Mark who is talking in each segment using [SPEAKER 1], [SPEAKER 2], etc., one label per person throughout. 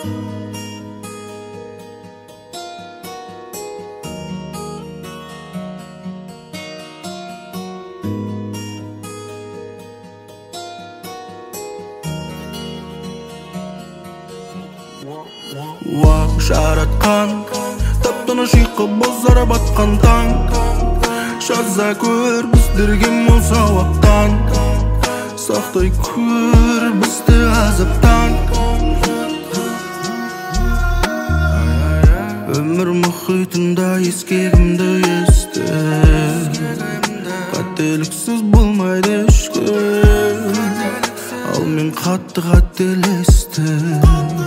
[SPEAKER 1] жаратқан таптыныш ұйқы бозара батқан таң жаза көр біздерге мол сауаптан сақтай көр бізді азаптан өмір мұхитында ескегімді есті қателіксіз болмайды ешкім ал мен қатты қателестім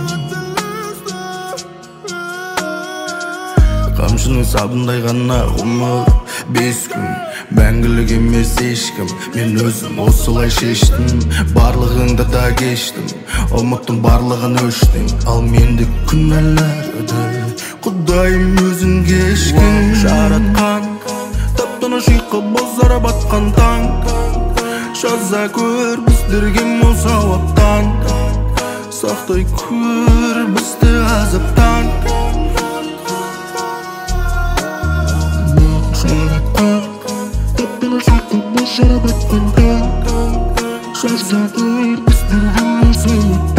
[SPEAKER 1] қамшының сабындай ғана ғұмыр 5 күн мәңгілік емес ешкім мен өзім осылай шештім барлығыңды да кештім ұмыттым барлығын өштім ал менде күнәларды құдайым өзің кешкін жаратқан таптыныш ұйқы бозара батқан таң жаза көр біздерге мол сауаптан сақтай көр бізді азаптан Жаратқан таң жаза көр біздерге мол сауаптан